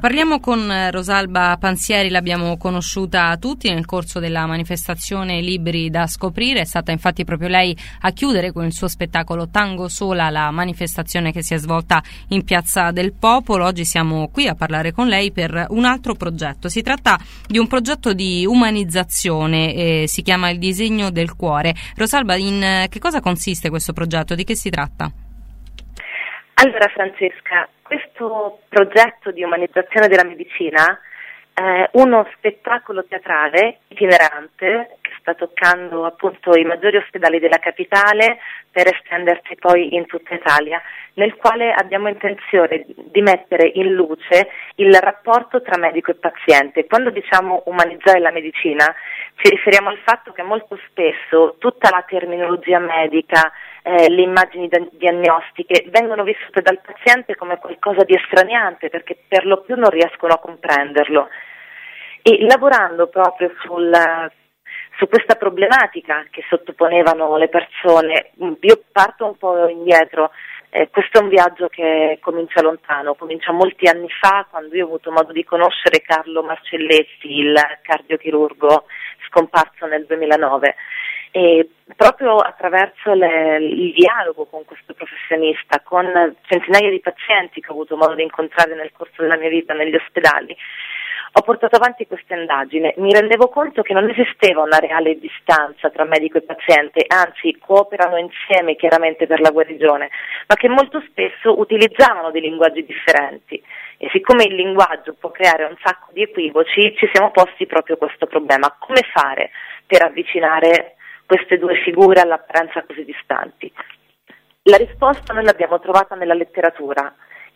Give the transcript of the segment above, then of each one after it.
Parliamo con Rosalba Pansieri, l'abbiamo conosciuta tutti nel corso della manifestazione Liberi da scoprire, è stata infatti proprio lei a chiudere con il suo spettacolo Tango Sola la manifestazione che si è svolta in Piazza del Popolo. Oggi siamo qui a parlare con lei per un altro progetto, si tratta di un progetto di umanizzazione, si chiama Il disegno del cuore. Rosalba, in che cosa consiste questo progetto, di che si tratta? Allora Francesca, questo progetto di umanizzazione della medicina è uno spettacolo teatrale itinerante che sta toccando appunto i maggiori ospedali della capitale per estendersi poi in tutta Italia, nel quale abbiamo intenzione di mettere in luce il rapporto tra medico e paziente. Quando diciamo umanizzare la medicina ci riferiamo al fatto che molto spesso tutta la terminologia medica, le immagini diagnostiche vengono vissute dal paziente come qualcosa di estraniante perché per lo più non riescono a comprenderlo. E lavorando proprio su questa problematica che sottoponevano le persone, io parto un po' indietro, questo è un viaggio che comincia lontano, comincia molti anni fa quando io ho avuto modo di conoscere Carlo Marcelletti, il cardiochirurgo scomparso nel 2009. E proprio attraverso il dialogo con questo professionista, con centinaia di pazienti che ho avuto modo di incontrare nel corso della mia vita negli ospedali, ho portato avanti questa indagine. Mi rendevo conto che non esisteva una reale distanza tra medico e paziente, anzi cooperano insieme chiaramente per la guarigione, ma che molto spesso utilizzavano dei linguaggi differenti. E siccome il linguaggio può creare un sacco di equivoci, ci siamo posti proprio questo problema: come fare per avvicinare queste due figure all'apparenza così distanti? La risposta noi l'abbiamo trovata nella letteratura.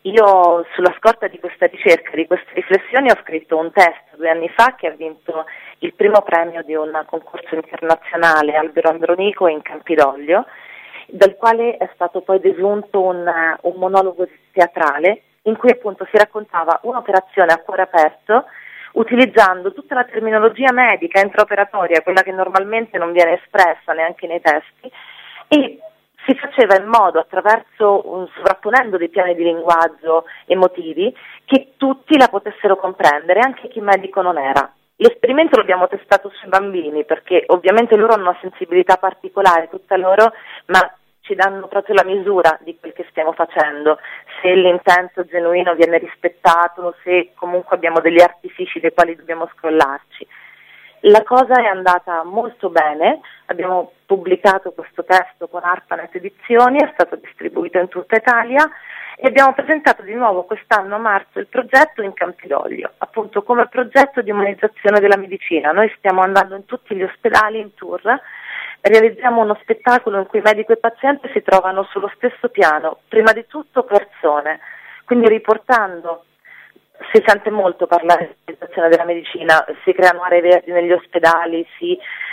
Io sulla scorta di questa ricerca, di queste riflessioni, ho scritto un testo 2 anni fa che ha vinto il primo premio di un concorso internazionale Albero Andronico in Campidoglio, dal quale è stato poi desunto un monologo teatrale in cui appunto si raccontava un'operazione a cuore aperto utilizzando tutta la terminologia medica intraoperatoria, quella che normalmente non viene espressa neanche nei testi, e si faceva in modo, attraverso sovrapponendo dei piani di linguaggio emotivi, che tutti la potessero comprendere, anche chi medico non era. L'esperimento l'abbiamo testato sui bambini, perché ovviamente loro hanno una sensibilità particolare, tutta loro, ma ci danno proprio la misura di quel che stiamo facendo, se l'intento genuino viene rispettato, se comunque abbiamo degli artifici dei quali dobbiamo scrollarci. La cosa è andata molto bene, abbiamo pubblicato questo testo con ARPANET Edizioni, è stato distribuito in tutta Italia e abbiamo presentato di nuovo quest'anno a marzo il progetto in Campidoglio, appunto come progetto di umanizzazione della medicina. Noi stiamo andando in tutti gli ospedali in tour, realizziamo uno spettacolo in cui medico e paziente si trovano sullo stesso piano, prima di tutto persone, quindi riportando. Si sente molto parlare di utilizzazione della medicina, si creano aree verdi negli ospedali, si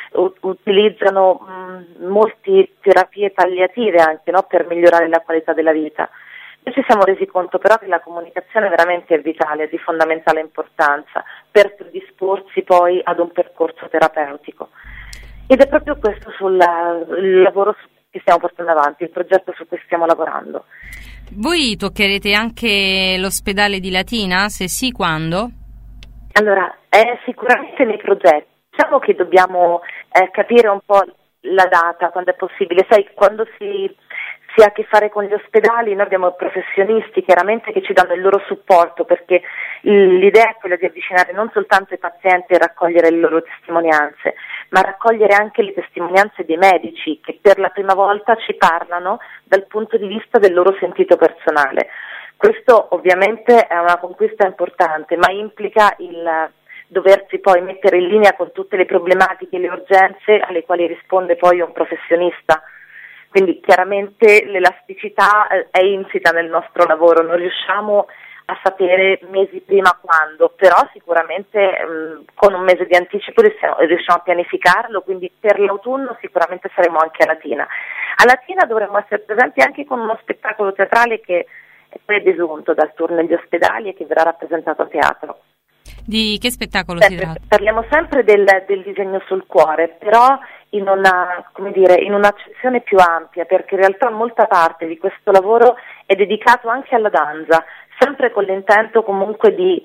utilizzano molte terapie palliative anche, no, per migliorare la qualità della vita. Noi ci siamo resi conto però che la comunicazione veramente è vitale, è di fondamentale importanza per predisporsi poi ad un percorso terapeutico. Ed è proprio questo il lavoro che stiamo portando avanti, il progetto su cui stiamo lavorando. Voi toccherete anche l'ospedale di Latina? Se sì, quando? Allora, è sicuramente nei progetti. Diciamo che dobbiamo capire un po' la data, quando è possibile. Sai, quando si ha a che fare con gli ospedali, noi abbiamo professionisti chiaramente che ci danno il loro supporto, perché l'idea è quella di avvicinare non soltanto i pazienti e raccogliere le loro testimonianze, ma raccogliere anche le testimonianze dei medici che per la prima volta ci parlano dal punto di vista del loro sentito personale. Questo ovviamente è una conquista importante, ma implica il doversi poi mettere in linea con tutte le problematiche e le urgenze alle quali risponde poi un professionista. Quindi chiaramente l'elasticità è insita nel nostro lavoro, non riusciamo a sapere mesi prima quando, però sicuramente con un mese di anticipo riusciamo a pianificarlo, quindi per l'autunno sicuramente saremo anche a Latina. A Latina dovremmo essere presenti anche con uno spettacolo teatrale che è poi desunto dal tour negli ospedali e che verrà rappresentato a teatro. Di che spettacolo si tratta? Parliamo sempre del disegno sul cuore, però in un'accezione più ampia, perché in realtà molta parte di questo lavoro è dedicato anche alla danza, sempre con l'intento comunque di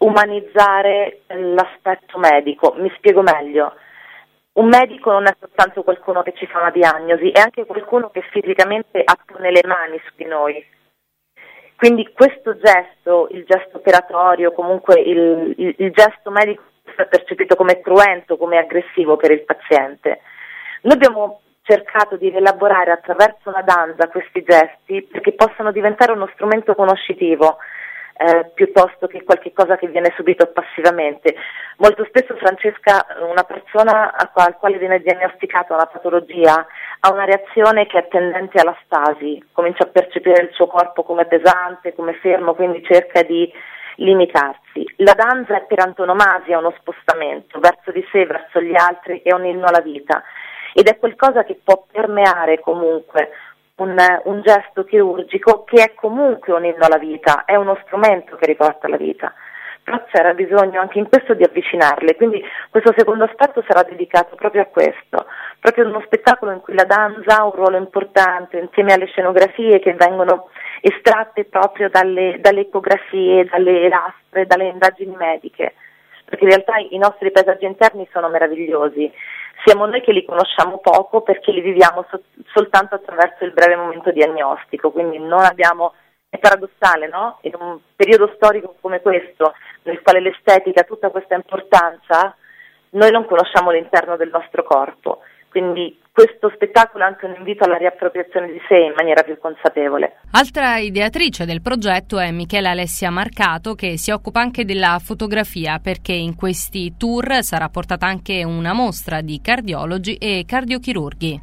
umanizzare l'aspetto medico. Mi spiego meglio. Un medico non è soltanto qualcuno che ci fa una diagnosi, è anche qualcuno che fisicamente appone le mani su di noi. Quindi questo gesto, il gesto operatorio, comunque il gesto medico è percepito come cruento, come aggressivo per il paziente. Noi abbiamo cercato di rielaborare attraverso la danza questi gesti perché possano diventare uno strumento conoscitivo piuttosto che qualche cosa che viene subito passivamente. Molto spesso, Francesca, una persona al quale viene diagnosticata una patologia ha una reazione che è tendente alla stasi, comincia a percepire il suo corpo come pesante, come fermo, quindi cerca di limitarsi. La danza è per antonomasia uno spostamento verso di sé, verso gli altri, è un inno alla vita ed è qualcosa che può permeare comunque un gesto chirurgico che è comunque un inno alla vita, è uno strumento che riporta alla vita. Però c'era bisogno anche in questo di avvicinarle, quindi questo secondo aspetto sarà dedicato proprio a questo, proprio uno spettacolo in cui la danza ha un ruolo importante insieme alle scenografie che vengono estratte proprio dalle ecografie, dalle lastre, dalle indagini mediche, perché in realtà i nostri paesaggi interni sono meravigliosi. Siamo noi che li conosciamo poco perché li viviamo soltanto attraverso il breve momento diagnostico, quindi non abbiamo, è paradossale, no? In un periodo storico come questo, nel quale l'estetica ha tutta questa importanza, noi non conosciamo l'interno del nostro corpo, quindi questo spettacolo è anche un invito alla riappropriazione di sé in maniera più consapevole. Altra ideatrice del progetto è Michela Alessia Marcato, che si occupa anche della fotografia, perché in questi tour sarà portata anche una mostra di cardiologi e cardiochirurghi.